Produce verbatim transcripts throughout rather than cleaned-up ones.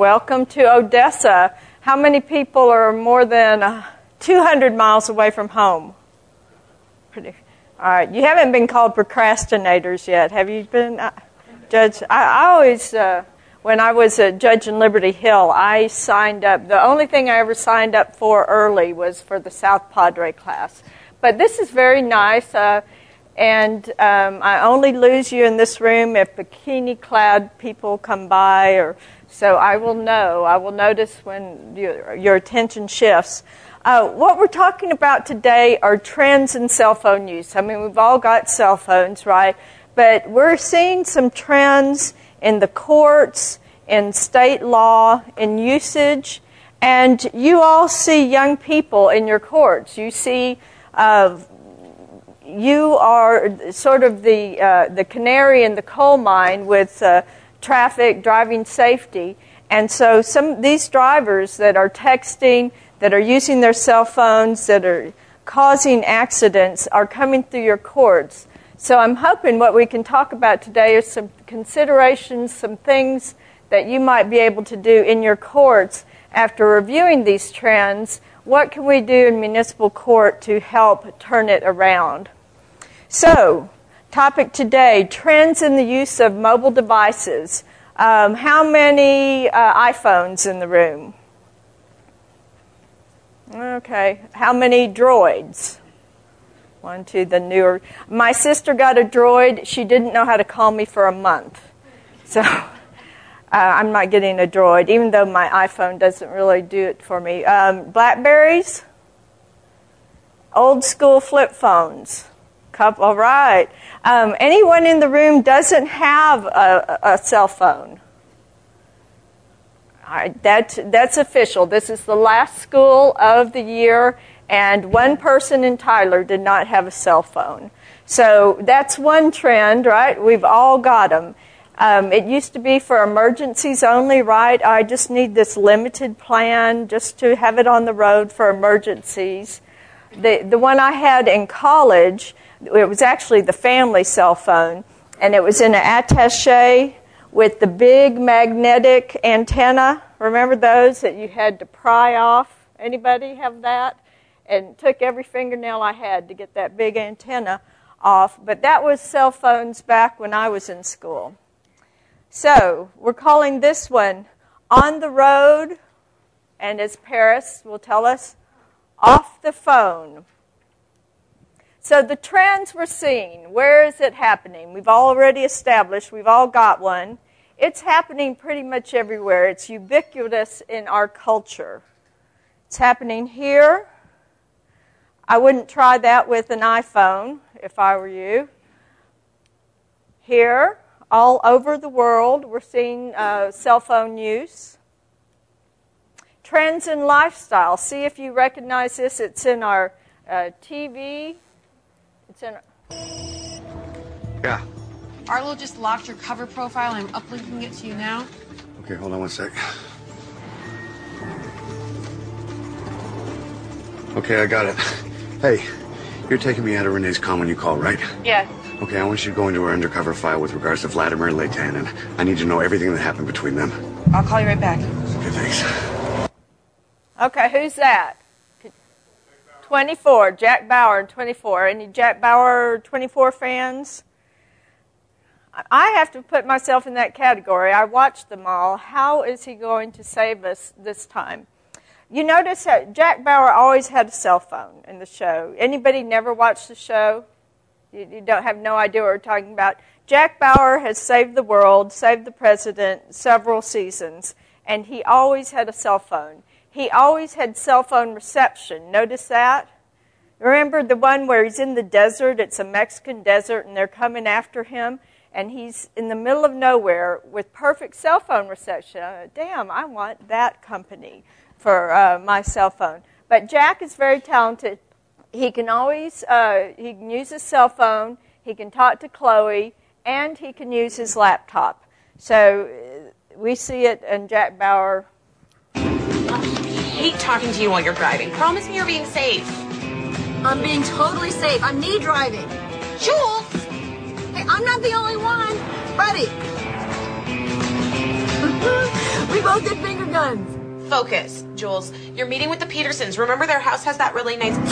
welcome to Odessa. How many people are more than uh, two hundred miles away from home? Pretty. All right, you haven't been called procrastinators yet, have you been, uh, Judge? I, I always, uh, when I was a judge in Liberty Hill, I signed up. The only thing I ever signed up for early was for the South Padre class. But this is very nice. Uh, And um, I only lose you in this room if bikini-clad people come by, or so I will know. I will notice when your, your attention shifts. Uh, what we're talking about today are trends in cell phone use. I mean, we've all got cell phones, right? But we're seeing some trends in the courts, in state law, in usage. And you all see young people in your courts. You see... Uh, You are sort of the uh, the canary in the coal mine with uh, traffic, driving safety. And so some these drivers that are texting, that are using their cell phones, that are causing accidents are coming through your courts. So I'm hoping what we can talk about today are some considerations, some things that you might be able to do in your courts after reviewing these trends. What can we do in municipal court to help turn it around? So, topic today, trends in the use of mobile devices. Um, how many uh, iPhones in the room? Okay. How many Droids? One, two, the newer. My sister got a Droid. She didn't know how to call me for a month. So, uh, I'm not getting a Droid, even though my iPhone doesn't really do it for me. Um, Blackberries? Old school flip phones? Couple, all right. Um, anyone in the room doesn't have a, a cell phone? All right, that, that's official. This is the last school of the year, and one person in Tyler did not have a cell phone. So that's one trend, right? We've all got them. Um, it used to be for emergencies only, right? I just need this limited plan just to have it on the road for emergencies. The, the one I had in college... It was actually the family cell phone, and it was in an attaché with the big magnetic antenna. Remember those that you had to pry off? Anybody have that? And it took every fingernail I had to get that big antenna off. But that was cell phones back when I was in school. So we're calling this one On the Road, and as Paris will tell us, Off the Phone. So the trends we're seeing, where is it happening? We've already established, we've all got one. It's happening pretty much everywhere. It's ubiquitous in our culture. It's happening here. I wouldn't try that with an iPhone if I were you. Here, all over the world, we're seeing uh, cell phone use. Trends in lifestyle. See if you recognize this. It's in our uh, T V. It's in. Yeah. Arlo just locked your cover profile. I'm uplinking it to you now. Okay, hold on one sec. Okay, I got it. Hey, you're taking me out of Renee's comm when you call, right? Yeah. Okay, I want you to go into her undercover file with regards to Vladimir Leighton, and I need to know everything that happened between them. I'll call you right back. Okay, thanks. Okay, who's that? twenty-four, Jack Bauer, twenty-four. Any Jack Bauer twenty-four fans? I have to put myself in that category. I watched them all. How is he going to save us this time? You notice that Jack Bauer always had a cell phone in the show. Anybody never watched the show? You, you don't have no idea what we're talking about. Jack Bauer has saved the world, saved the president several seasons, and he always had a cell phone. He always had cell phone reception. Notice that? Remember the one where he's in the desert? It's a Mexican desert, and they're coming after him, and he's in the middle of nowhere with perfect cell phone reception. Uh, damn, I want that company for uh, my cell phone. But Jack is very talented. He can always, uh, he can use his cell phone, he can talk to Chloe, and he can use his laptop. So uh, we see it in Jack Bauer. I hate talking to you while you're driving. Promise me you're being safe. I'm being totally safe. I'm me driving. Jules! Hey, I'm not the only one. Buddy. We both did finger guns. Focus, Jules. You're meeting with the Petersons. Remember their house has that really nice...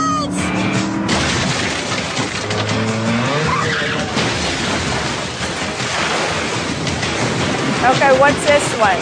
Okay, what's this one?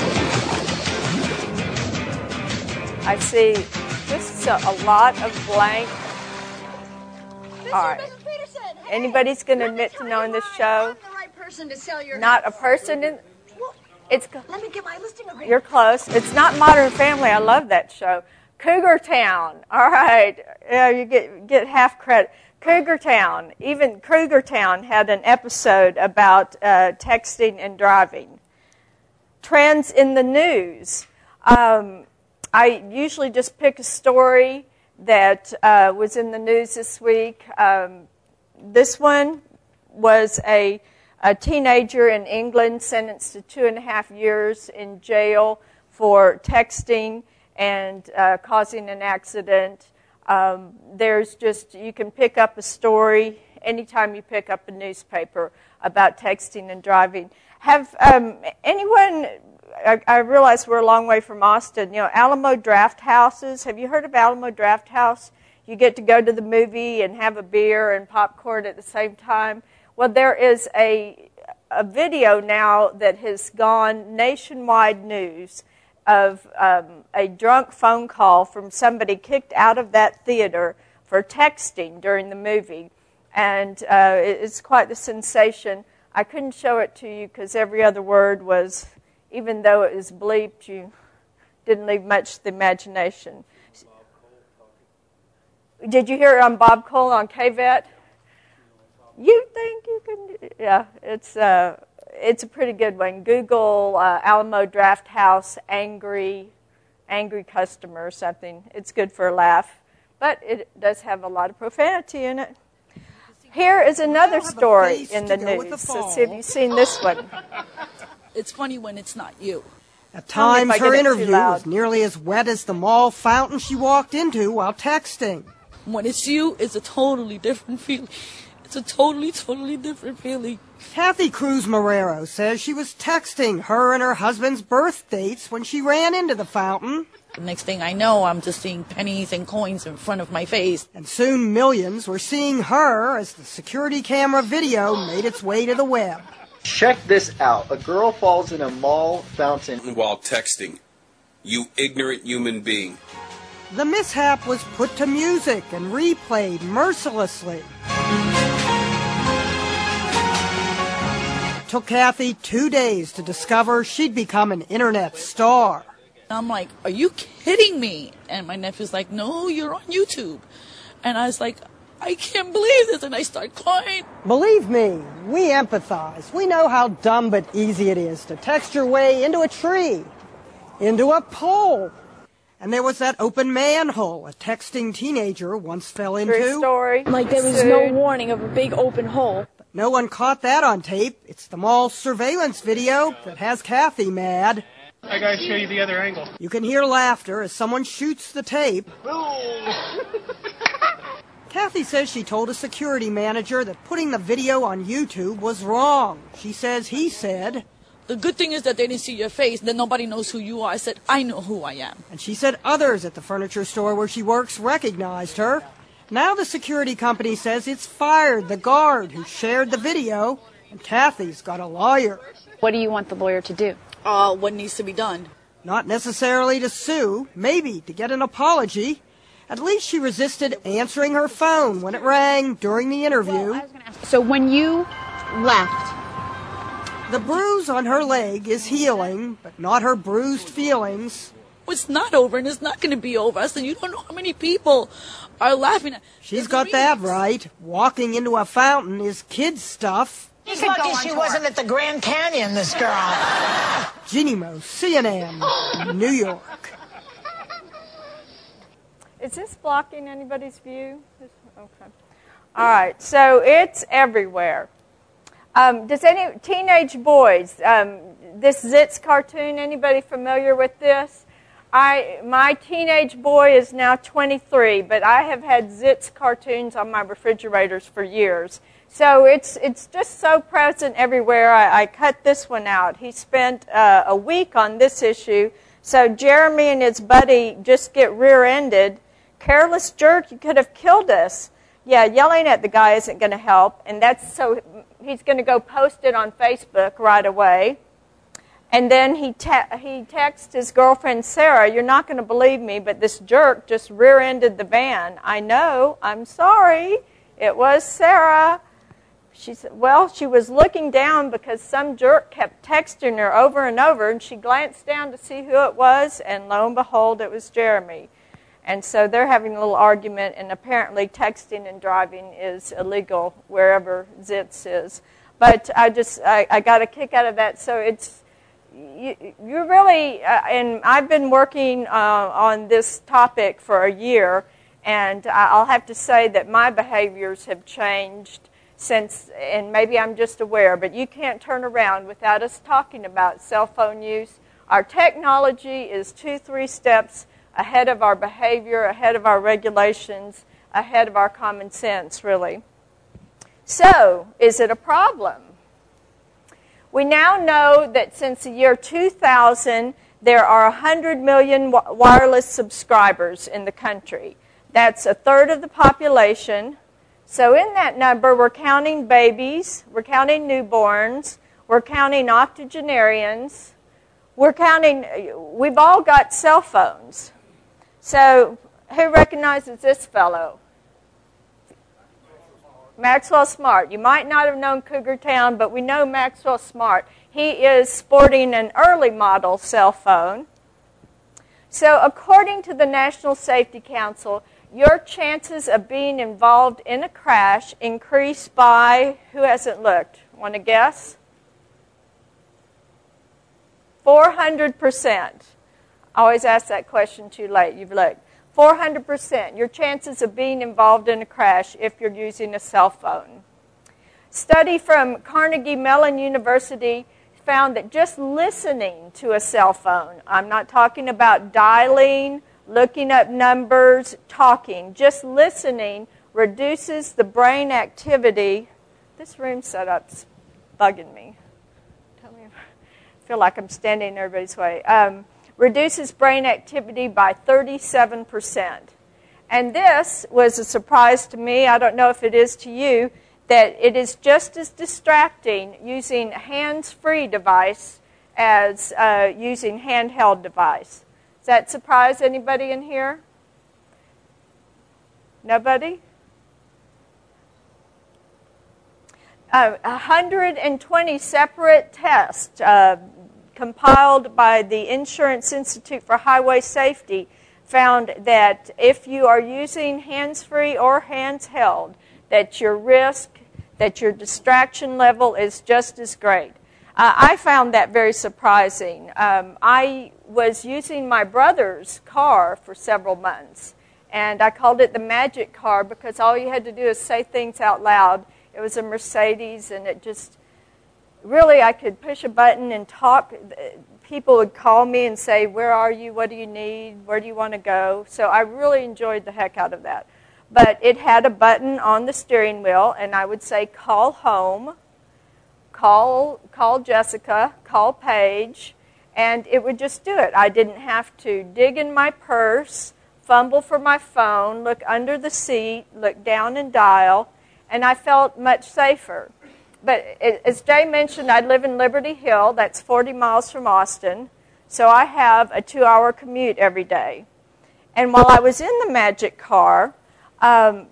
I see just a, a lot of blank. All right. Anybody's going to admit to knowing this show? Not a person in... It's, Let me get my listing agreement. You're close. It's not Modern Family. I love that show. Cougar Town. All right. Yeah, you get get half credit. Cougar Town. Even Cougar Town had an episode about uh, texting and driving. Trends in the news. Um, I usually just pick a story that uh, was in the news this week. Um, this one was a, a teenager in England sentenced to two and a half years in jail for texting and uh, causing an accident. Um, there's just, you can pick up a story anytime you pick up a newspaper about texting and driving. Have um, anyone, I, I realize we're a long way from Austin, you know, Alamo Draft Houses. Have you heard of Alamo Draft House? You get to go to the movie and have a beer and popcorn at the same time. Well, there is a, a video now that has gone nationwide news of um, a drunk phone call from somebody kicked out of that theater for texting during the movie. And uh, it's quite the sensation. I couldn't show it to you because every other word was, even though it was bleeped, you didn't leave much to the imagination. Did you hear it on Bob Cole on K V E T? You think you can? Yeah, it's uh, it's a pretty good one. Google uh, Alamo Draft House angry, angry customer or something. It's good for a laugh, but it does have a lot of profanity in it. Here is another story in the news. So see if you've seen this one. It's funny when it's not you. At times, her interview was nearly as wet as the mall fountain she walked into while texting. When it's you, it's a totally different feeling. It's a totally, totally different feeling. Kathy Cruz Marrero says she was texting her and her husband's birth dates when she ran into the fountain. The next thing I know, I'm just seeing pennies and coins in front of my face. And soon millions were seeing her as the security camera video made its way to the web. Check this out. A girl falls in a mall fountain while texting. You ignorant human being. The mishap was put to music and replayed mercilessly. It took Kathy two days to discover she'd become an internet star. I'm like, are you kidding me? And my nephew's like, no, you're on YouTube. And I was like, I can't believe this. And I start crying. Believe me, we empathize. We know how dumb but easy it is to text your way into a tree, into a pole. And there was that open manhole a texting teenager once fell into. True story. Like there was no warning of a big open hole. But no one caught that on tape. It's the mall surveillance video that has Kathy mad. I gotta show you the other angle. You can hear laughter as someone shoots the tape. Kathy says she told a security manager that putting the video on YouTube was wrong. She says he said, the good thing is that they didn't see your face, then nobody knows who you are. I said, I know who I am. And she said others at the furniture store where she works recognized her. Now the security company says it's fired the guard who shared the video, and Kathy's got a lawyer. What do you want the lawyer to do? Uh, what needs to be done? Not necessarily to sue, maybe to get an apology. At least she resisted answering her phone when it rang during the interview. Well, I was gonna ask, so when you left... The bruise on her leg is healing, but not her bruised feelings. It's not over, and it's not going to be over. I said, you don't know how many people are laughing at... She's got that right. Walking into a fountain is kid stuff. She's lucky she wasn't at the Grand Canyon, this girl. Jeannie Moe, C N N, New York. Is this blocking anybody's view? Okay. All right, so it's everywhere. Um, does any teenage boys, um, this Zitz cartoon, anybody familiar with this? I my teenage boy is now twenty-three, but I have had Zitz cartoons on my refrigerators for years. So it's it's just so present everywhere. I, I cut this one out. He spent uh, a week on this issue. So Jeremy and his buddy just get rear-ended. Careless jerk, you could have killed us. Yeah, yelling at the guy isn't going to help. And that's so he's going to go post it on Facebook right away. And then he te- he texts his girlfriend, Sarah, you're not going to believe me, but this jerk just rear-ended the van. I know. I'm sorry. It was Sarah. She said, well, she was looking down because some jerk kept texting her over and over, and she glanced down to see who it was, and lo and behold, it was Jeremy. And so they're having a little argument, and apparently texting and driving is illegal wherever Zitz is. But I just, I, I got a kick out of that. So it's, you, you really, uh, and I've been working uh, on this topic for a year, and I'll have to say that my behaviors have changed since, and maybe I'm just aware, but you can't turn around without us talking about cell phone use. Our technology is two, three steps ahead of our behavior, ahead of our regulations, ahead of our common sense, really. So, is it a problem? We now know that since the year two thousand, there are one hundred million wireless subscribers in the country. That's a third of the population. So in that number, we're counting babies, we're counting newborns, we're counting octogenarians, we're counting, we've all got cell phones. So who recognizes this fellow? Maxwell Smart. You might not have known Cougar Town, but we know Maxwell Smart. He is sporting an early model cell phone. So according to the National Safety Council, your chances of being involved in a crash increase by, who hasn't looked? Want to guess? four hundred percent. I always ask that question too late. You've looked. four hundred percent. Your chances of being involved in a crash if you're using a cell phone. Study from Carnegie Mellon University found that just listening to a cell phone, I'm not talking about dialing, looking up numbers, talking, just listening reduces the brain activity. This room setup's bugging me. Tell me, I feel like I'm standing in everybody's way. Um, reduces brain activity by thirty-seven percent. And this was a surprise to me. I don't know if it is to you, that it is just as distracting using a hands-free device as uh, using handheld device. Does that surprise anybody in here? Nobody? Uh, one hundred twenty separate tests uh, compiled by the Insurance Institute for Highway Safety found that if you are using hands-free or hands-held, that your risk, that your distraction level is just as great. Uh, I found that very surprising. Um, I was using my brother's car for several months, and I called it the magic car because all you had to do is say things out loud. It was a Mercedes, and it just, really, I could push a button and talk. People would call me and say, where are you? What do you need? Where do you want to go? So I really enjoyed the heck out of that. But it had a button on the steering wheel, and I would say, call home. Call, call Jessica, call Paige, and it would just do it. I didn't have to dig in my purse, fumble for my phone, look under the seat, look down and dial, and I felt much safer. But as Jay mentioned, I live in Liberty Hill. That's forty miles from Austin, so I have a two-hour commute every day. And while I was in the magic car, um,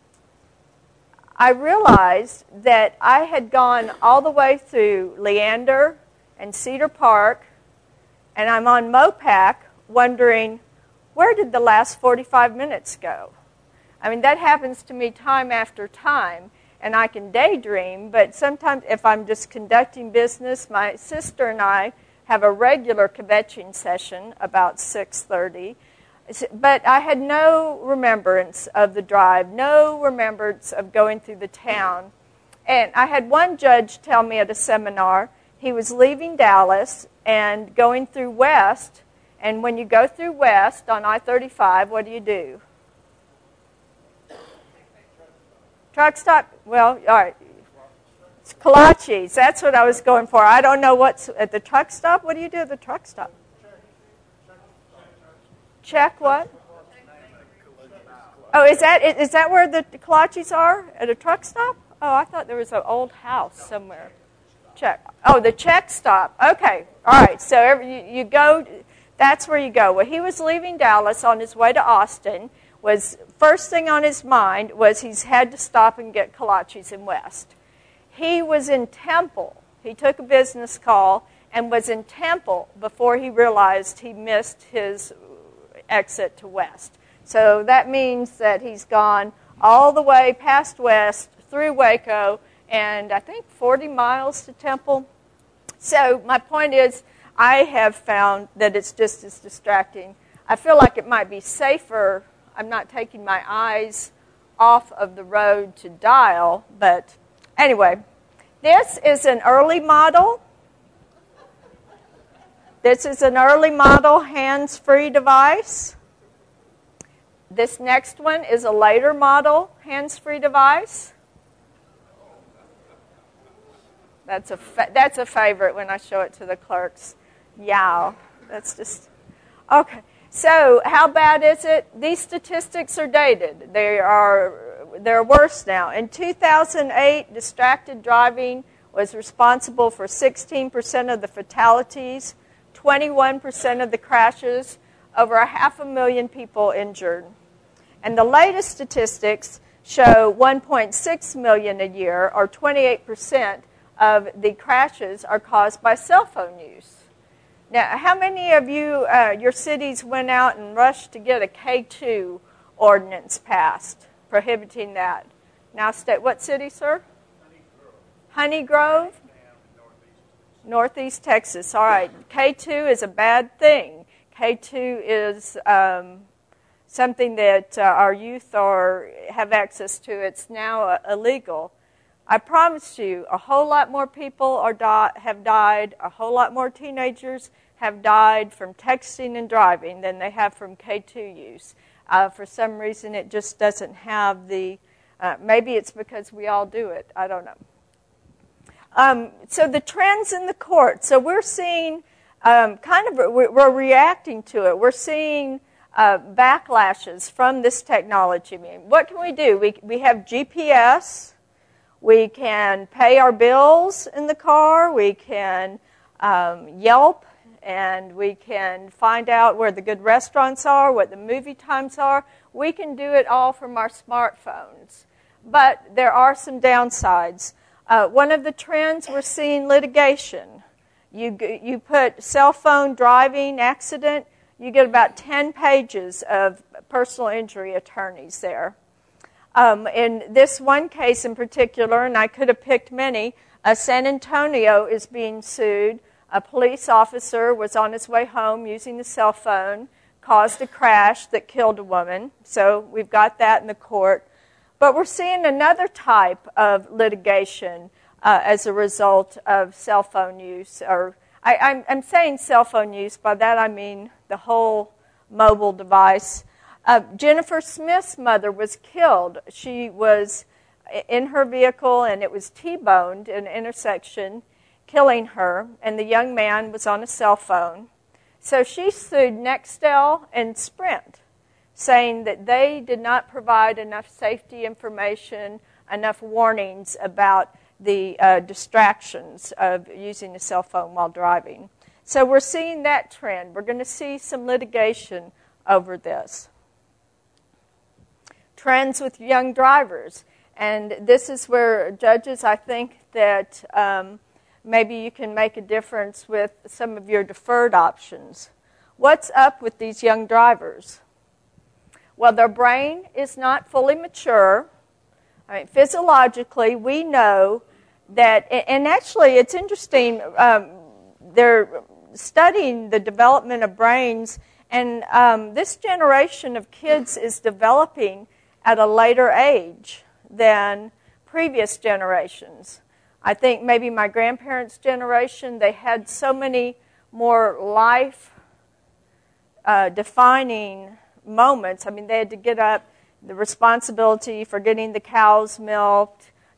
I realized that I had gone all the way through Leander and Cedar Park, and I'm on Mopac wondering, where did the last forty-five minutes go? I mean, that happens to me time after time, and I can daydream, but sometimes if I'm just conducting business, my sister and I have a regular kvetching session about six thirty. But I had no remembrance of the drive, no remembrance of going through the town. And I had one judge tell me at a seminar, he was leaving Dallas and going through West, and when you go through West on I thirty-five, what do you do? Truck stop? Well, all right, It's kolaches. That's what I was going for. I don't know what's at the truck stop. What do you do at the truck stop? Check what? Oh, is that is that where the kolaches are? At a truck stop? Oh, I thought there was an old house somewhere. Check. Oh, the check stop. Okay. All right. So every, you, you go, that's where you go. Well, he was leaving Dallas on his way to Austin. Was first thing on his mind was he's had to stop and get kolaches in West. He was in Temple. He took a business call and was in Temple before he realized he missed his exit to West. So that means that he's gone all the way past West, through Waco, and I think forty miles to Temple. So my point is, I have found that it's just as distracting. I feel like it might be safer. I'm not taking my eyes off of the road to dial, but anyway, this is an early model. This is an early model hands-free device. This next one is a later model hands-free device. That's a fa- that's a favorite when I show it to the clerks. Yeah, that's just okay. So how bad is it? These statistics are dated. They are they're worse now. In two thousand eight, distracted driving was responsible for sixteen percent of the fatalities, twenty-one percent of the crashes, over a half a million people injured. And the latest statistics show one point six million a year, or twenty-eight percent of the crashes are caused by cell phone use. Now, how many of you, uh, your cities went out and rushed to get a K two ordinance passed, prohibiting that? Now, state, what city, sir? Honey Grove? Honey Grove? Northeast Texas. All right. K two is a bad thing. K two is um, something that uh, our youth are have access to. It's now uh, illegal. I promise you, a whole lot more people are di- have died, a whole lot more teenagers have died from texting and driving than they have from K two use. Uh, for some reason, it just doesn't have the, uh, maybe it's because we all do it. I don't know. Um, so the trends in the court. So we're seeing um, kind of, we're reacting to it. We're seeing uh, backlashes from this technology. I mean, what can we do? We we have G P S. We can pay our bills in the car. We can um, Yelp, and we can find out where the good restaurants are, what the movie times are. We can do it all from our smartphones. But there are some downsides. Uh, one of the trends, we're seeing litigation. You, you put cell phone driving accident, you get about ten pages of personal injury attorneys there. Um, in this one case in particular, and I could have picked many, uh, San Antonio is being sued. A police officer was on his way home using a cell phone, caused a crash that killed a woman. So we've got that in the court. But we're seeing another type of litigation uh, as a result of cell phone use. Or I, I'm, I'm saying cell phone use. By that I mean the whole mobile device. Uh, Jennifer Smith's mother was killed. She was in her vehicle, and it was T-boned in an intersection, killing her, and the young man was on a cell phone. So she sued Nextel and Sprint, saying that they did not provide enough safety information, enough warnings about the uh, distractions of using a cell phone while driving. So we're seeing that trend. We're going to see some litigation over this. Trends with young drivers. And this is where judges, I think that um, maybe you can make a difference with some of your deferred options. What's up with these young drivers? Well, their brain is not fully mature. I mean, physiologically, we know that, and actually it's interesting, um, they're studying the development of brains, and um, this generation of kids is developing at a later age than previous generations. I think maybe my grandparents' generation, they had so many more life-defining uh, moments. I mean, they had to get up, the responsibility for getting the cows milked,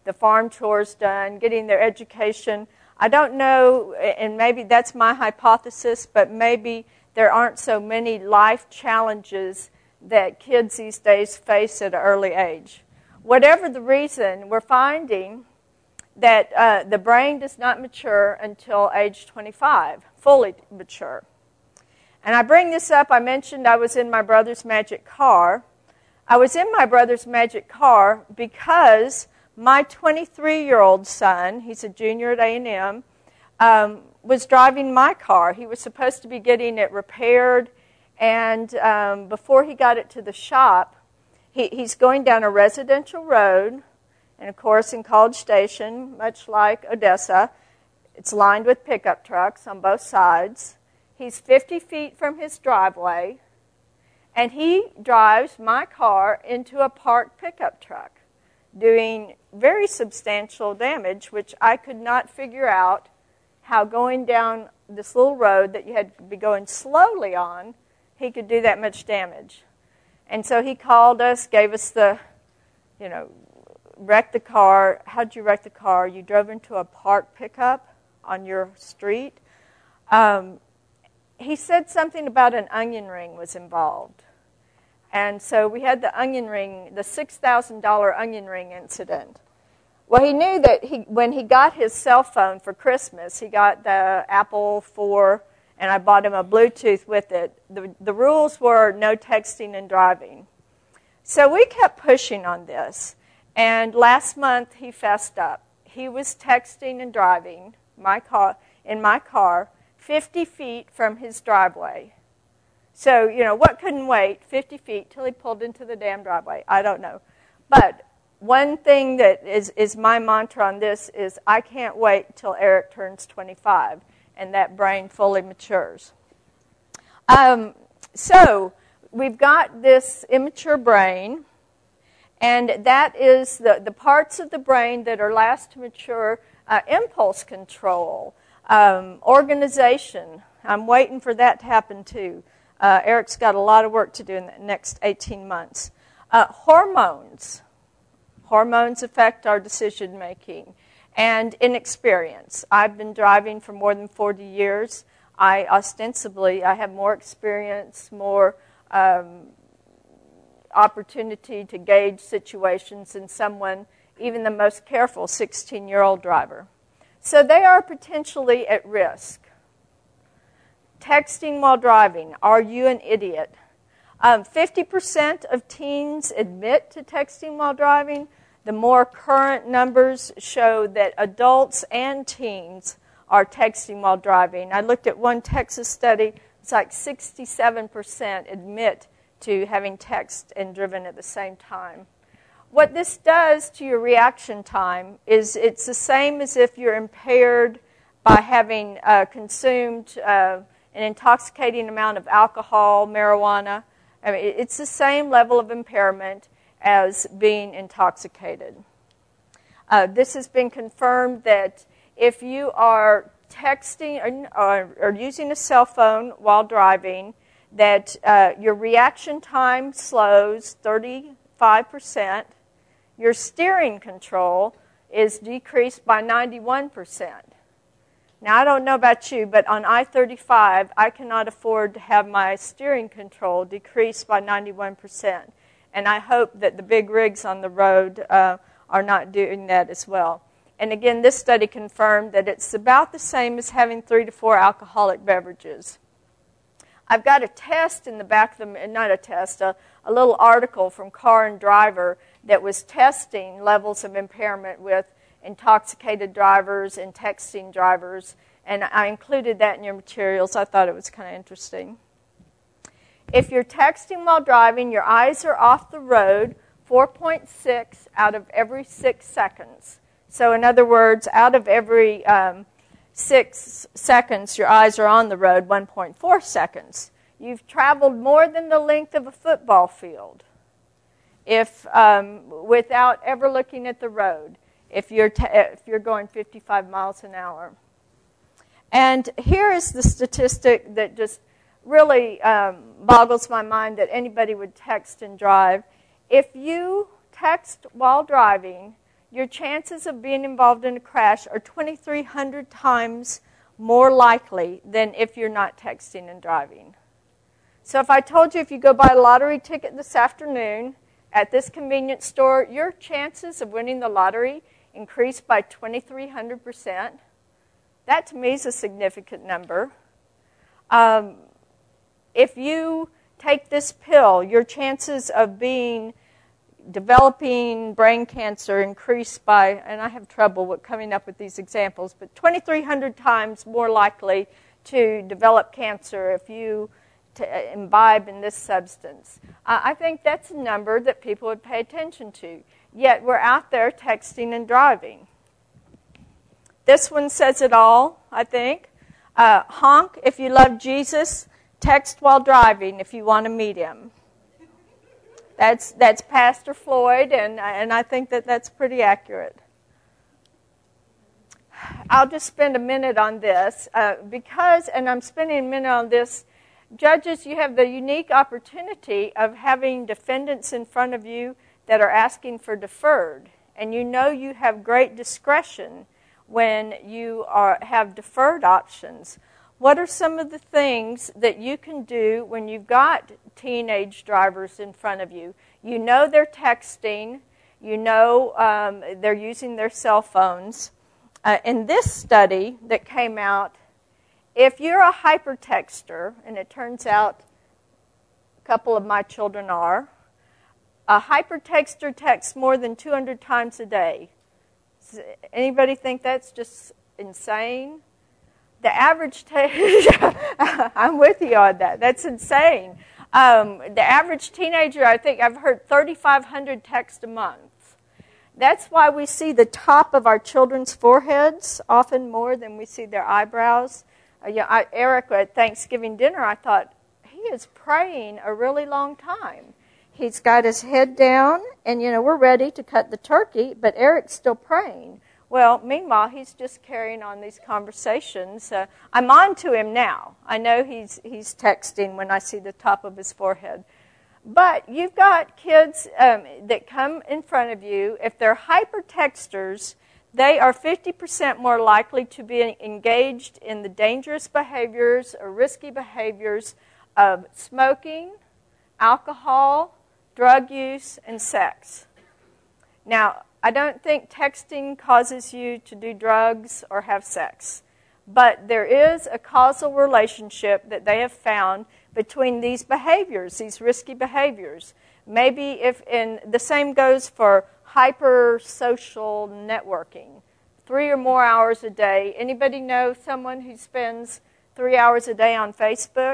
the farm chores done, getting their education. I don't know, and maybe that's my hypothesis, but maybe there aren't so many life challenges that kids these days face at an early age. Whatever the reason, we're finding that uh, the brain does not mature until age twenty-five, fully mature. And I bring this up, I mentioned I was in my brother's magic car. I was in my brother's magic car because my twenty-three-year-old son, he's a junior at A and M, um, was driving my car. He was supposed to be getting it repaired, and um, before he got it to the shop, he, he's going down a residential road, and of course in College Station, much like Odessa, it's lined with pickup trucks on both sides. He's fifty feet from his driveway, and he drives my car into a parked pickup truck, doing very substantial damage, which I could not figure out how going down this little road that you had to be going slowly on, he could do that much damage. And so he called us, gave us the, you know, wrecked the car. How'd you wreck the car? You drove into a parked pickup on your street. Um, he said something about an onion ring was involved. And so we had the onion ring, the six thousand dollars onion ring incident. Well, he knew that he, when he got his cell phone for Christmas, he got the Apple four, and I bought him a Bluetooth with it. The, the rules were no texting and driving. So we kept pushing on this. And last month, he fessed up. He was texting and driving my car in my car fifty feet from his driveway. So, you know, what couldn't wait fifty feet till he pulled into the damn driveway? I don't know. But one thing that is, is my mantra on this is I can't wait till Eric turns twenty-five and that brain fully matures. Um, so we've got this immature brain, and that is the, the parts of the brain that are last to mature: uh, impulse control, um, organization. I'm waiting for that to happen too. Uh, Eric's got a lot of work to do in the next eighteen months. Uh, hormones. Hormones affect our decision making. And inexperience. I've been driving for more than forty years. I ostensibly, I have more experience, more um, opportunity to gauge situations than someone, even the most careful sixteen-year-old driver. So they are potentially at risk. Texting while driving. Are you an idiot? Um, fifty percent of teens admit to texting while driving. The more current numbers show that adults and teens are texting while driving. I looked at one Texas study. It's like sixty-seven percent admit to having texted and driven at the same time. What this does to your reaction time is it's the same as if you're impaired by having uh, consumed uh, an intoxicating amount of alcohol, marijuana. I mean, it's the same level of impairment as being intoxicated. Uh, this has been confirmed that if you are texting or, or, or using a cell phone while driving, that uh, your reaction time slows thirty-five percent. Your steering control is decreased by ninety-one percent. Now, I don't know about you, but on I thirty-five, I cannot afford to have my steering control decreased by ninety-one percent. And I hope that the big rigs on the road uh, are not doing that as well. And again, this study confirmed that it's about the same as having three to four alcoholic beverages. I've got a test in the back of the, not a test, a, a little article from Car and Driver that was testing levels of impairment with intoxicated drivers and texting drivers, and I included that in your materials. I thought it was kind of interesting. If you're texting while driving, your eyes are off the road four point six out of every six seconds. So in other words, out of every um, six seconds, your eyes are on the road, one point four seconds. You've traveled more than the length of a football field if um, without ever looking at the road. If you're, t- if you're going fifty-five miles an hour. And here is the statistic that just really um, boggles my mind that anybody would text and drive. If you text while driving, your chances of being involved in a crash are twenty-three hundred times more likely than if you're not texting and driving. So if I told you if you go buy a lottery ticket this afternoon at this convenience store, your chances of winning the lottery increase by twenty-three hundred percent. That to me is a significant number. Um, if you take this pill, your chances of being developing brain cancer increase by, and I have trouble with coming up with these examples, but twenty-three hundred times more likely to develop cancer if you to imbibe in this substance. Uh, I think that's a number that people would pay attention to. Yet we're out there texting and driving. This one says it all, I think. Uh, honk if you love Jesus. Text while driving if you want to meet him. That's that's Pastor Floyd, and and I think that that's pretty accurate. I'll just spend a minute on this uh, because, and I'm spending a minute on this. Judges, you have the unique opportunity of having defendants in front of you that are asking for deferred, and you know you have great discretion when you are have deferred options. What are some of the things that you can do when you've got teenage drivers in front of you? You know they're texting. You know um, they're using their cell phones. Uh, in this study that came out, if you're a hypertexter, and it turns out a couple of my children are, a hypertexter texts more than two hundred times a day. Does anybody think that's just insane? The average, te- I'm with you on that. That's insane. Um, the average teenager, I think I've heard thirty-five hundred texts a month. That's why we see the top of our children's foreheads often more than we see their eyebrows. Uh, yeah, I, Eric at Thanksgiving dinner, I thought, he is praying a really long time. He's got his head down, and, you know, we're ready to cut the turkey, but Eric's still praying. Well, meanwhile, he's just carrying on these conversations. Uh, I'm on to him now. I know he's he's texting when I see the top of his forehead. But you've got kids um, that come in front of you. If they're hypertexters, they are fifty percent more likely to be engaged in the dangerous behaviors or risky behaviors of smoking, alcohol, drug use, and sex. Now, I don't think texting causes you to do drugs or have sex. But there is a causal relationship that they have found between these behaviors, these risky behaviors. Maybe if, and the same goes for hyper-social networking. Three or more hours a day. Anybody know someone who spends three hours a day on Facebook?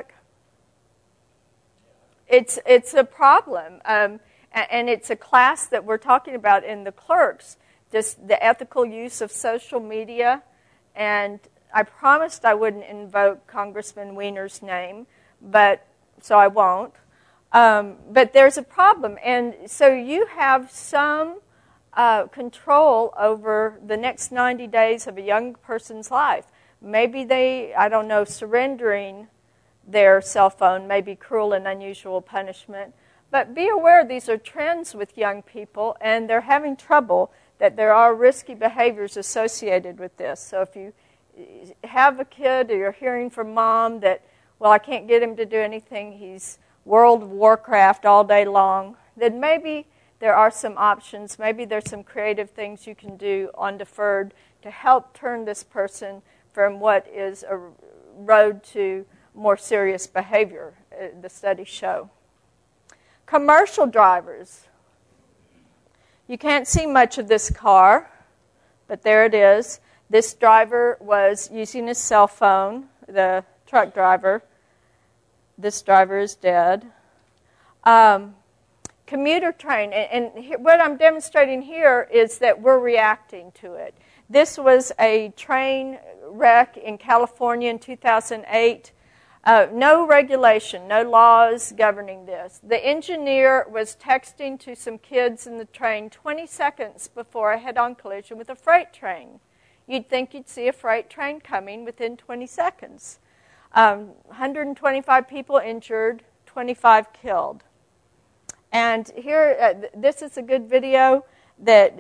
It's it's a problem. Um, and it's a class that we're talking about in the clerks, just the ethical use of social media. And I promised I wouldn't invoke Congressman Wiener's name, but so I won't. Um, but there's a problem. And so you have some uh, control over the next ninety days of a young person's life. Maybe they, I don't know, surrendering their cell phone may be cruel and unusual punishment. But be aware these are trends with young people, and they're having trouble, that there are risky behaviors associated with this. So if you have a kid or you're hearing from mom that, well, I can't get him to do anything, he's World of Warcraft all day long, then maybe there are some options. Maybe there's some creative things you can do on deferred to help turn this person from what is a road to more serious behavior, the studies show. Commercial drivers. You can't see much of this car, but there it is. This driver was using his cell phone, the truck driver. This driver is dead. Um, commuter train, and, and he, what I'm demonstrating here is that we're reacting to it. This was a train wreck in California in two thousand eight. Uh, no regulation, no laws governing this. The engineer was texting to some kids in the train twenty seconds before a head-on collision with a freight train. You'd think you'd see a freight train coming within twenty seconds. Um, one hundred twenty-five people injured, twenty-five killed. And here, uh, this is a good video that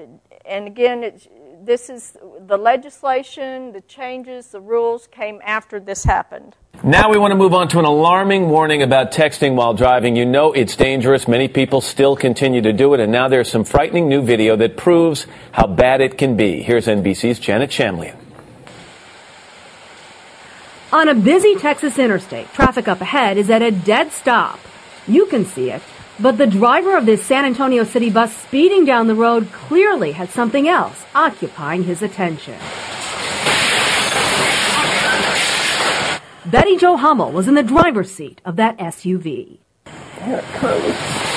and again, it's, this is the legislation, the changes, the rules came after this happened. Now we want to move on to an alarming warning about texting while driving. You know it's dangerous. Many people still continue to do it, and now there's some frightening new video that proves how bad it can be. Here's N B C's Janet Shamlian. On a busy Texas interstate, traffic up ahead is at a dead stop. You can see it, but the driver of this San Antonio City bus speeding down the road clearly had something else occupying his attention. Betty Jo Hummel was in the driver's seat of that S U V. Here it comes.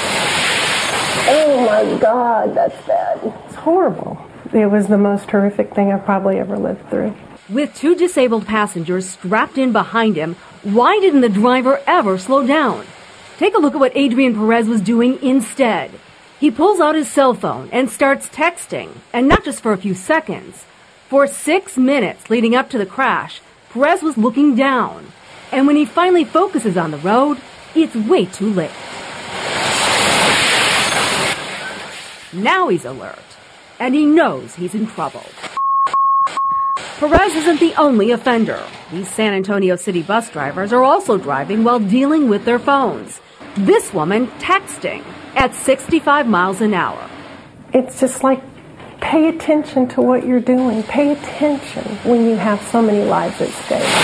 Oh my God, that's bad. It's horrible. It was the most horrific thing I've probably ever lived through. With two disabled passengers strapped in behind him, why didn't the driver ever slow down? Take a look at what Adrian Perez was doing instead. He pulls out his cell phone and starts texting, and not just for a few seconds. For six minutes leading up to the crash, Perez was looking down. And when he finally focuses on the road, it's way too late. Now he's alert, and he knows he's in trouble. Perez isn't the only offender. These San Antonio City bus drivers are also driving while dealing with their phones. This woman texting at sixty-five miles an hour. It's just like, pay attention to what you're doing. Pay attention when you have so many lives at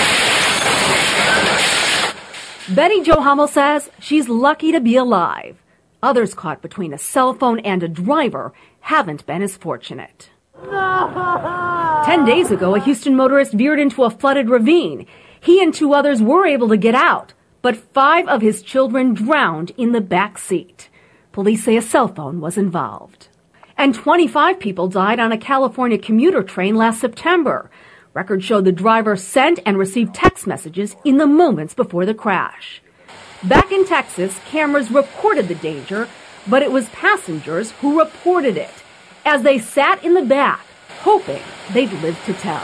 stake. Betty Jo Hummel says she's lucky to be alive. Others caught between a cell phone and a driver haven't been as fortunate. Ten days ago, a Houston motorist veered into a flooded ravine. He and two others were able to get out, but five of his children drowned in the back seat. Police say a cell phone was involved. And twenty-five people died on a California commuter train last September. Records showed the driver sent and received text messages in the moments before the crash. Back in Texas, cameras recorded the danger, but it was passengers who reported it as they sat in the back, hoping they'd live to tell.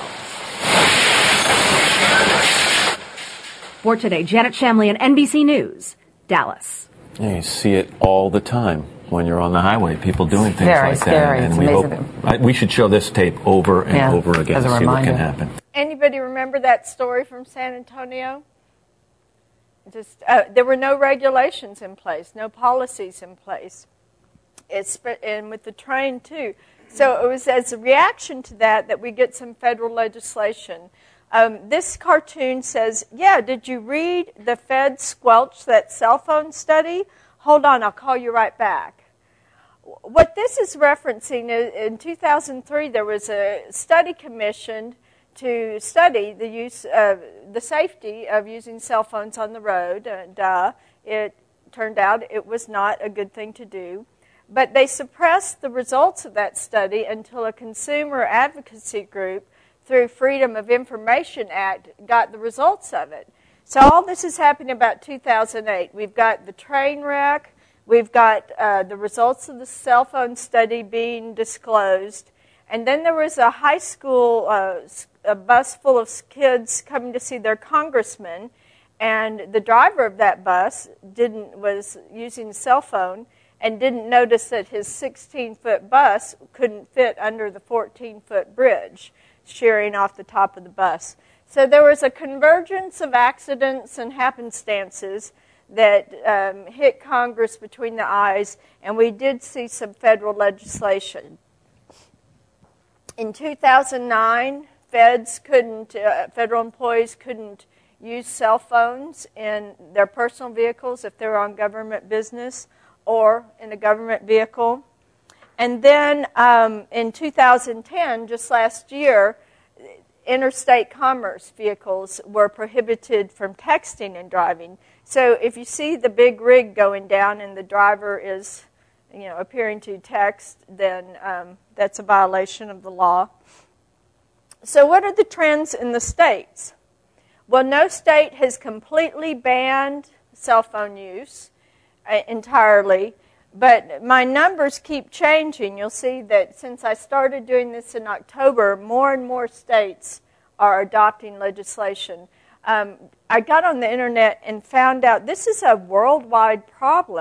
For today, Janet Shamlian, N B C News, Dallas. Yeah, you see it all the time when you're on the highway, people doing things Very like scary. that. And it's we amazing. hope I, we should show this tape over and Yeah, over again as a to see what reminder. can happen. Anybody remember that story from San Antonio? Just uh, there were no regulations in place, no policies in place. It's and with the train too. So it was as a reaction to that that we get some federal legislation. Um, this cartoon says, yeah, did you read the Fed squelch that cell phone study? Hold on, I'll call you right back. What this is referencing is in two thousand three, there was a study commissioned to study the use of the safety of using cell phones on the road. And uh, it turned out it was not a good thing to do. But they suppressed the results of that study until a consumer advocacy group through Freedom of Information Act got the results of it. So all this is happening about two thousand eight. We've got the train wreck. We've got uh, the results of the cell phone study being disclosed. And then there was a high school uh, a bus full of kids coming to see their congressman. And the driver of that bus didn't was using a cell phone and didn't notice that his sixteen-foot bus couldn't fit under the fourteen-foot bridge, shearing off the top of the bus. So there was a convergence of accidents and happenstances that um, hit Congress between the eyes, and we did see some federal legislation. In two thousand nine, feds couldn't, uh, federal employees couldn't use cell phones in their personal vehicles if they were on government business or in a government vehicle. And then um, in two thousand ten, just last year, interstate commerce vehicles were prohibited from texting and driving. So if you see the big rig going down and the driver is, you know, appearing to text, then um, that's a violation of the law. So what are the trends in the states? Well, no state has completely banned cell phone use uh, entirely, but my numbers keep changing. You'll see that since I started doing this in October, more and more states are adopting legislation. Um, I got on the internet and found out this is a worldwide problem.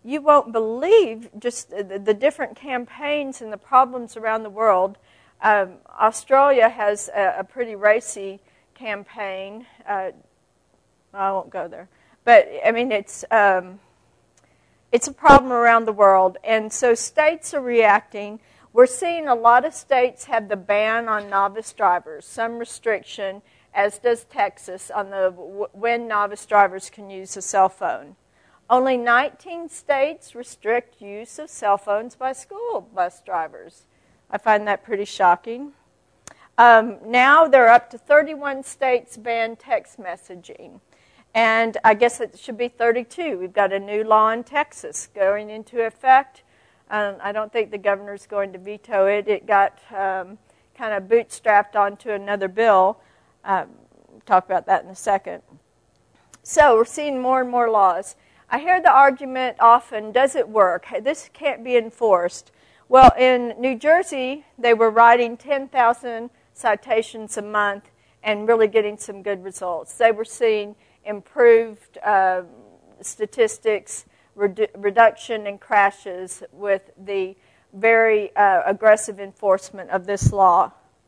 you won't believe just the, the different campaigns and the problems around the world. Um, Australia has a, a pretty racy campaign. Uh, I won't go there. But, I mean, it's um, it's a problem around the world. And so states are reacting. We're seeing a lot of states have the ban on novice drivers, some restriction, as does Texas, on the when novice drivers can use a cell phone. Only nineteen states restrict use of cell phones by school bus drivers. I find that pretty shocking. Um, now they're up to thirty-one states ban text messaging. And I guess it should be thirty-two. We've got a new law in Texas going into effect. Um, I don't think the governor's going to veto it. It got um, kind of bootstrapped onto another bill. Um, we'll talk about that in a second. So we're seeing more and more laws. I hear the argument often, does it work? This can't be enforced. Well, in New Jersey, they were writing ten thousand citations a month and really getting some good results. They were seeing improved uh, statistics, redu- reduction in crashes with the very uh, aggressive enforcement of this law.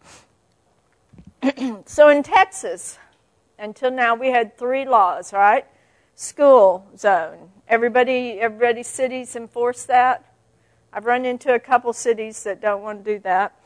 So in Texas, until now, we had three laws, right? School zone. Everybody, everybody cities enforce that. I've run into a couple cities that don't want to do that.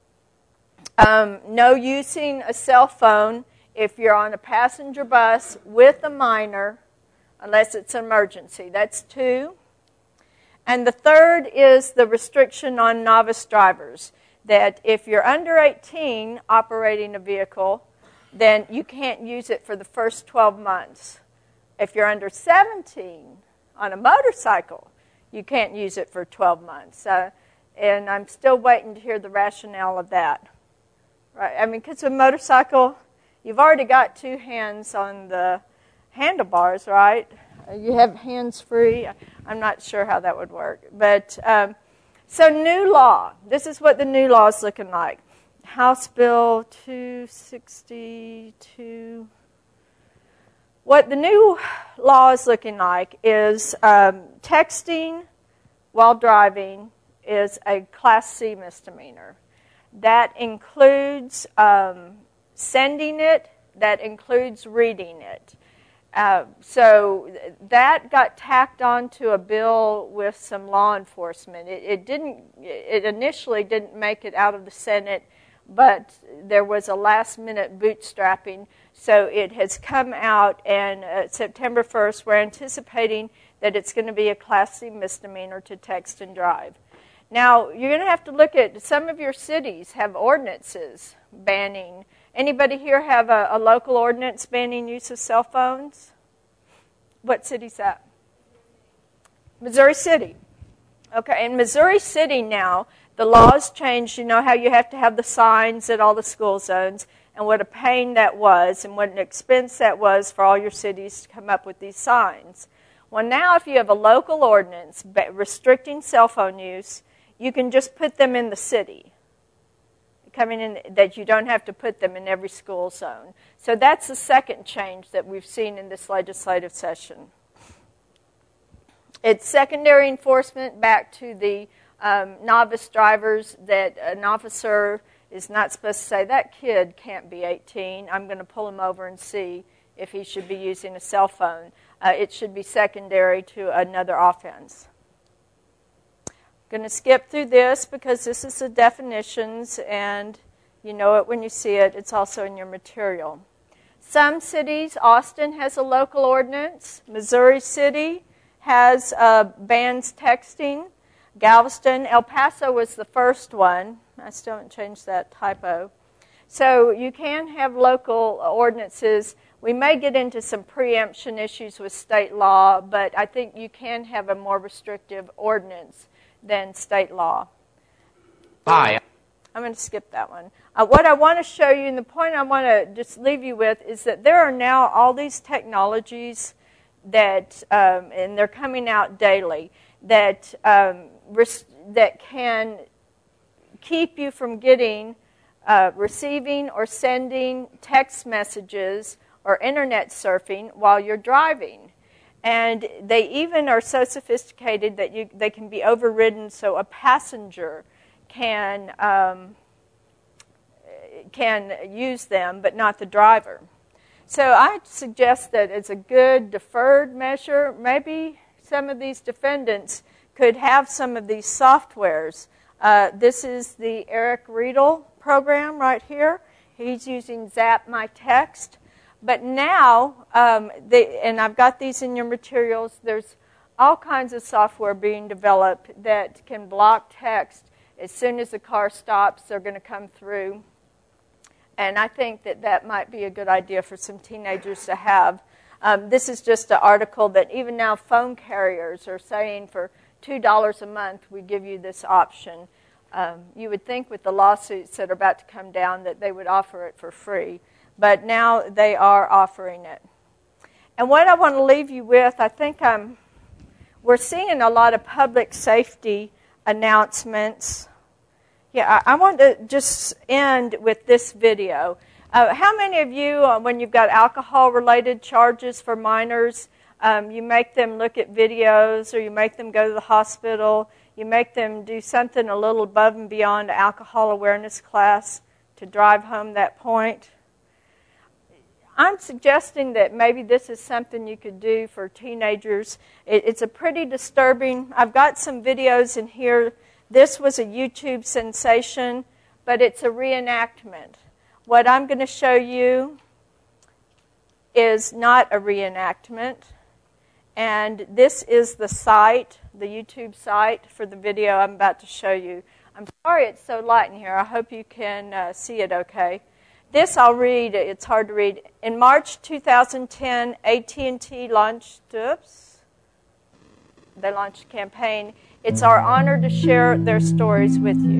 Um, no using a cell phone if you're on a passenger bus with a minor, unless it's an emergency. That's two. And the third is the restriction on novice drivers, that if you're under eighteen operating a vehicle, then you can't use it for the first twelve months. If you're under seventeen on a motorcycle, you can't use it for twelve months. Uh, and I'm still waiting to hear the rationale of that. Right? I mean, because a motorcycle, you've already got two hands on the handlebars, right? You have hands-free. I'm not sure how that would work. But um, so new law. This is what the new law is looking like. House Bill two sixty-two. What the new law is looking like is um, texting while driving is a Class C misdemeanor. That includes um, sending it. That includes reading it. Uh, so that got tacked onto a bill with some law enforcement. It, it didn't. It initially didn't make it out of the Senate, but there was a last-minute bootstrapping. So it has come out, and uh, September first, we're anticipating that it's going to be a Class C misdemeanor to text and drive. Now, you're going to have to look at, some of your cities have ordinances banning. Anybody here have a, a local ordinance banning use of cell phones? What city's that? Missouri City. Okay, in Missouri City now, the laws changed. You know how you have to have the signs at all the school zones, and what a pain that was, and what an expense that was for all your cities to come up with these signs. Well, now if you have a local ordinance restricting cell phone use, you can just put them in the city, coming in, that you don't have to put them in every school zone. So that's the second change that we've seen in this legislative session. It's secondary enforcement back to the um, novice drivers, that an officer is not supposed to say, that kid can't be eighteen. I'm going to pull him over and see if he should be using a cell phone. Uh, it should be secondary to another offense. I'm going to skip through this because this is the definitions, and you know it when you see it. It's also in your material. Some cities, Austin has a local ordinance. Missouri City has uh, bans texting. Galveston, El Paso was the first one. I still haven't changed that typo. So you can have local ordinances. We may get into some preemption issues with state law, but I think you can have a more restrictive ordinance than state law. Hi. I'm going to skip that one. Uh, what I want to show you, and the point I want to just leave you with, is that there are now all these technologies that, um, and they're coming out daily, that um, res- that can keep you from getting, uh, receiving or sending text messages or internet surfing while you're driving. And they even are so sophisticated that you, they can be overridden so a passenger can, um, can use them, but not the driver. So I suggest that as a good deferred measure, maybe some of these defendants could have some of these softwares. Uh, this is the Eric Riedel program right here. He's using Zap My Text. But now, um, they, and I've got these in your materials, there's all kinds of software being developed that can block text. As soon as the car stops, they're going to come through. And I think that that might be a good idea for some teenagers to have. Um, this is just an article that even now phone carriers are saying for two dollars a month, we give you this option. Um, you would think with the lawsuits that are about to come down that they would offer it for free. But now they are offering it. And what I want to leave you with, I think I'm, we're seeing a lot of public safety announcements. Yeah, I, I want to just end with this video. Uh, how many of you, uh, when you've got alcohol-related charges for minors, um, you make them look at videos or you make them go to the hospital, you make them do something a little above and beyond alcohol awareness class to drive home that point? I'm suggesting that maybe this is something you could do for teenagers. It, it's a pretty disturbing, I've got some videos in here. This was a YouTube sensation, but it's a reenactment. What I'm going to show you is not a reenactment. And this is the site, the YouTube site for the video I'm about to show you. I'm sorry it's so light in here. I hope you can uh, see it okay. This I'll read. It's hard to read. In March two thousand ten, A T and T launched, oops, they launched a campaign. It's our honor to share their stories with you.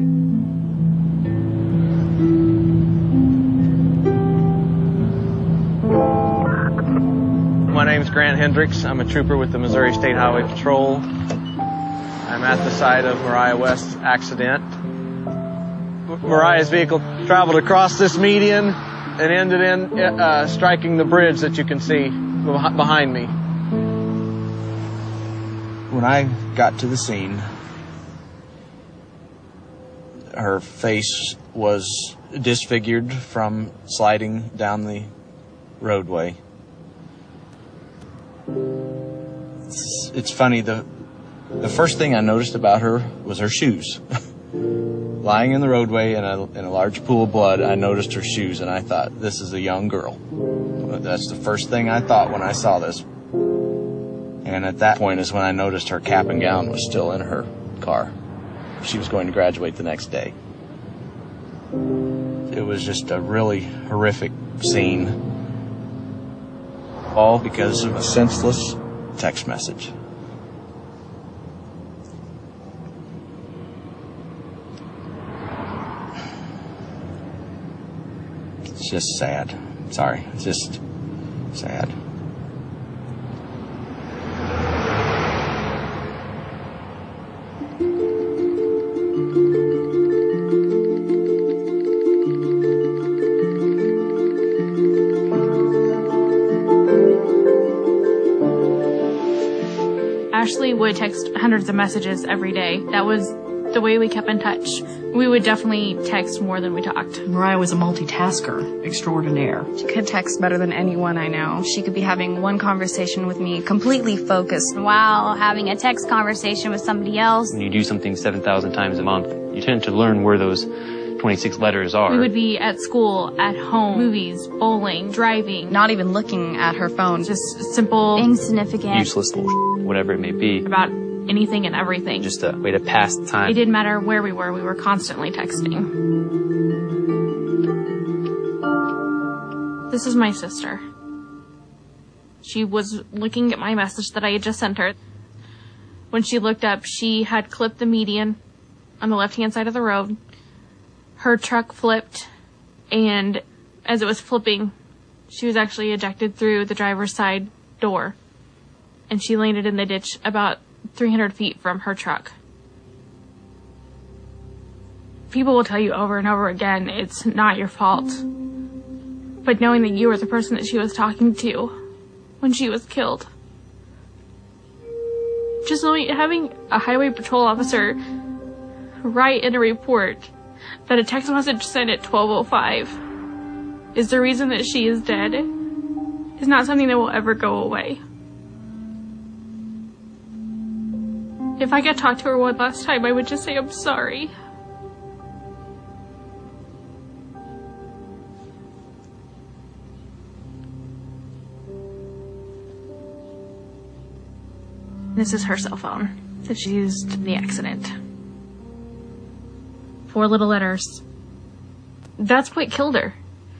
My name is Grant Hendricks. I'm a trooper with the Missouri State Highway Patrol. I'm at the site of Mariah West's accident. Mariah's vehicle traveled across this median and ended in uh, striking the bridge that you can see behind me. When I got to the scene, her face was disfigured from sliding down the roadway. It's, it's funny, the, the first thing I noticed about her was her shoes. Lying in the roadway in a, in a large pool of blood, I noticed her shoes, and I thought, this is a young girl. That's the first thing I thought when I saw this. And at that point is when I noticed her cap and gown was still in her car. She was going to graduate the next day. It was just a really horrific scene. All because of a senseless text message. It's just sad. Sorry, it's just sad. Ashley would text hundreds of messages every day. That was the way we kept in touch. We would definitely text more than we talked. Mariah was a multitasker extraordinaire. She could text better than anyone I know. She could be having one conversation with me, completely focused, while having a text conversation with somebody else. When you do something seven thousand times a month, you tend to learn where those twenty-six letters are. We would be at school, at home, movies, bowling, driving. Not even looking at her phone. Just simple, insignificant, useless bullshit, whatever it may be. About anything and everything. Just a way to pass the time. It didn't matter where we were. We were constantly texting. This is my sister. She was looking at my message that I had just sent her. When she looked up, she had clipped the median on the left-hand side of the road. Her truck flipped, and as it was flipping, she was actually ejected through the driver's side door. And she landed in the ditch about three hundred feet from her truck. People will tell you over and over again, it's not your fault. But knowing that you were the person that she was talking to when she was killed, Just knowing, having a highway patrol officer write in a report that a text message sent at twelve oh five is the reason that she is dead is not something that will ever go away. If I could talk to her one last time, I would just say I'm sorry. This is her cell phone that she used in the accident. Four little letters. That's what killed her.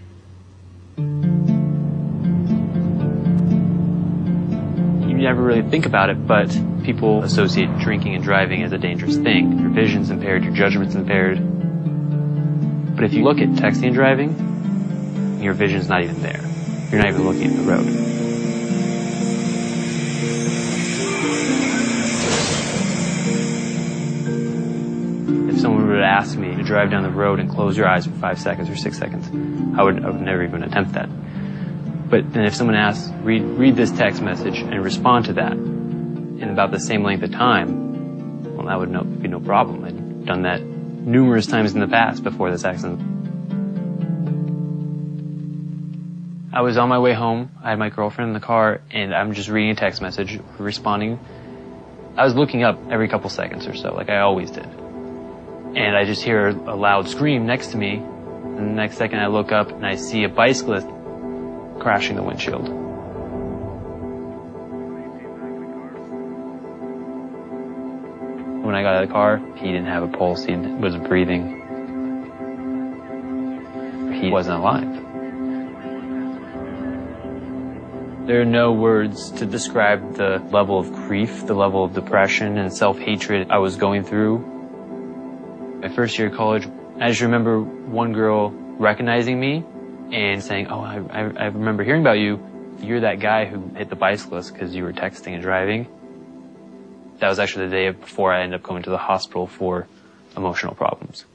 You never really think about it, but people associate drinking and driving as a dangerous thing. Your vision's impaired, your judgment's impaired. But if you look at texting and driving, your vision's not even there. You're not even looking at the road. If someone would ask me to drive down the road and close your eyes for five seconds or six seconds, I would, I would never even attempt that. But then if someone asks, read, read this text message and respond to that in about the same length of time, well, that would no, be no problem. I'd done that numerous times in the past before this accident. I was on my way home. I had my girlfriend in the car, and I'm just reading a text message, responding. I was looking up every couple seconds or so, like I always did. And I just hear a loud scream next to me, and the next second I look up and I see a bicyclist crashing the windshield. When I got out of the car, he didn't have a pulse, he wasn't breathing. He wasn't alive. There are no words to describe the level of grief, the level of depression and self-hatred I was going through. My first year of college, I just remember one girl recognizing me and saying, oh, I, I, I remember hearing about you. You're that guy who hit the bicyclist because you were texting and driving. That was actually the day before I ended up going to the hospital for emotional problems.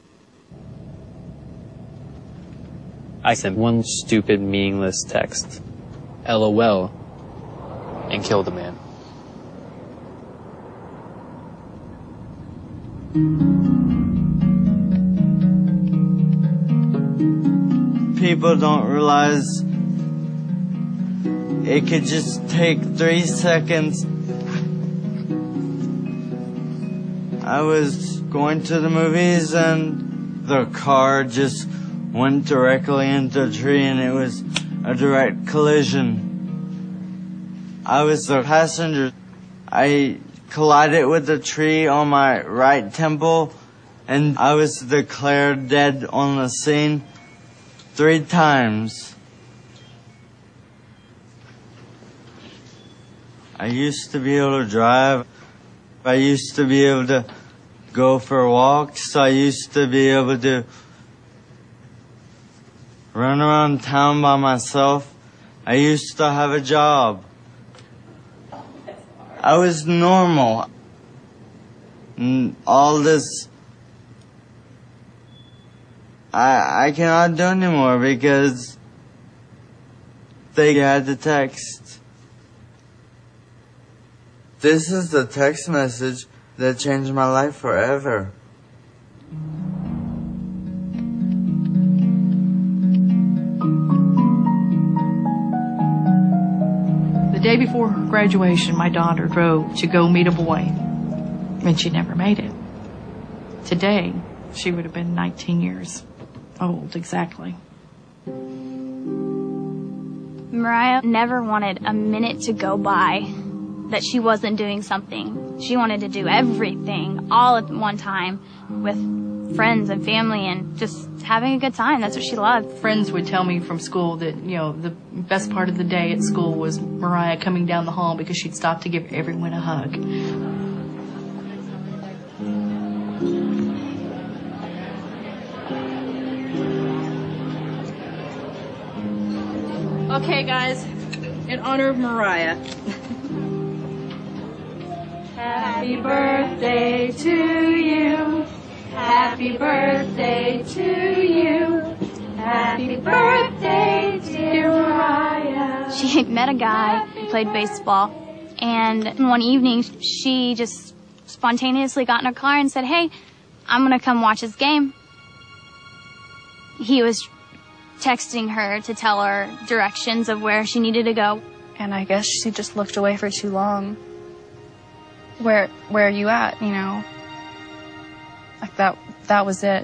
I sent one stupid, meaningless text, LOL, and killed a man. People don't realize it could just take three seconds. I was going to the movies and the car just went directly into a tree and it was a direct collision. I was the passenger. I collided with the tree on my right temple and I was declared dead on the scene three times. I used to be able to drive. I used to be able to go for walks. I used to be able to run around town by myself. I used to have a job. I was normal. And all this I I cannot do anymore because they had the text. This is the text message that changed my life forever. The day before her graduation, my daughter drove to go meet a boy, and she never made it. Today, she would have been nineteen years old, exactly. Mariah never wanted a minute to go by that she wasn't doing something. She wanted to do everything all at one time with friends and family and just having a good time. That's what she loved. Friends would tell me from school that, you know, the best part of the day at school was Mariah coming down the hall because she'd stop to give everyone a hug. Okay, guys, in honor of Mariah. Happy birthday to you. Happy birthday to you. Happy birthday, dear Mariah. She met a guy who played baseball, And one evening, she just spontaneously got in her car and said, "Hey, I'm going to come watch this game." He was texting her to tell her directions of where she needed to go. And I guess she just looked away for too long. Where, where are you at, you know? Like that, that was it.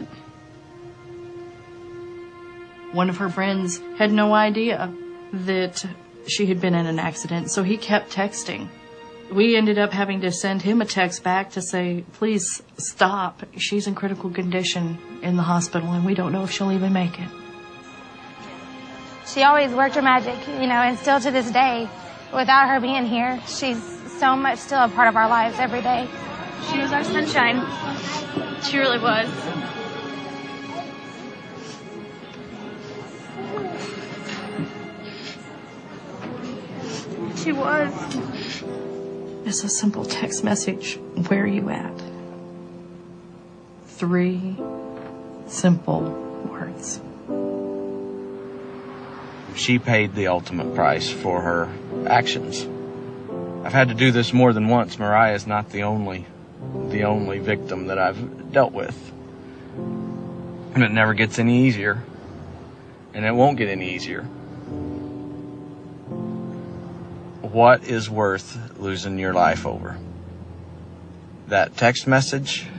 One of her friends had no idea that she had been in an accident, so he kept texting. We ended up having to send him a text back to say, please stop. She's in critical condition in the hospital, and we don't know if she'll even make it. She always worked her magic, you know, and still to this day, without her being here, she's so much still a part of our lives every day. She was our sunshine. She really was. She was. It's a simple text message. Where are you at? Three simple words. She paid the ultimate price for her actions. I've had to do this more than once. Mariah is not the only, the only victim that I've dealt with. And it never gets any easier. And it won't get any easier. What is worth losing your life over? That text message